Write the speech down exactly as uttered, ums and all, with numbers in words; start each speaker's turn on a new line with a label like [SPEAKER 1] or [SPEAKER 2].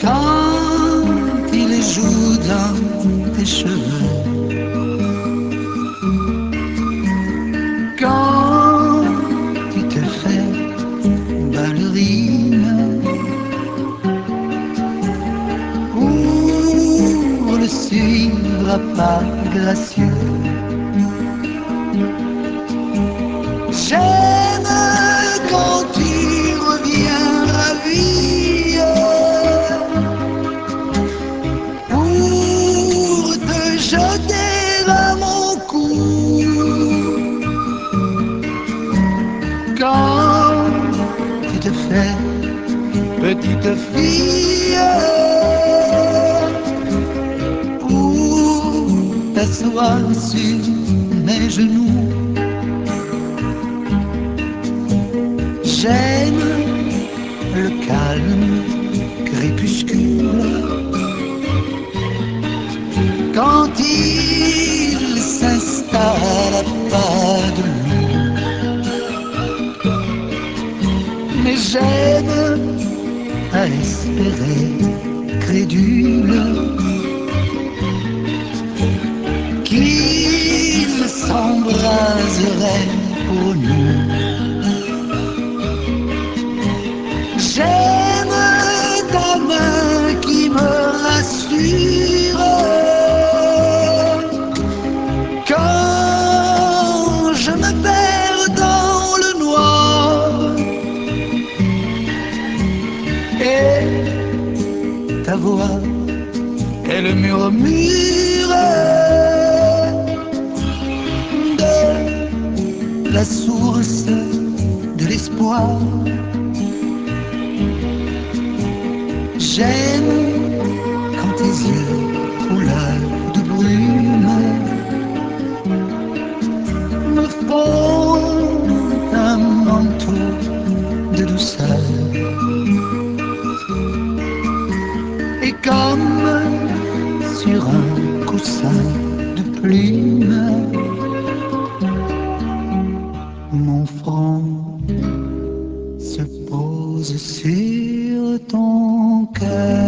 [SPEAKER 1] quand il joue dans tes cheveux, quand tu te fais ballerine pour le suivre à pas gracieux. J'aime quand tu reviens ravi pour te jeter à mon cou. Quand tu te fais petite fille pour t'asseoir sur mes genoux. J'aime le calme crépuscule quand il s'installe à pas de loup. Mais j'aime à espérer crédule qu'il s'embraserait pour nous. J'aime ta main qui me rassure quand je me perds dans le noir. Et ta voix, elle murmure de la source de l'espoir. J'aime quand tes yeux couleur de brume me font un manteau de douceur. Et comme sur un coussin de plumes, mon front se pose sur ton cœur.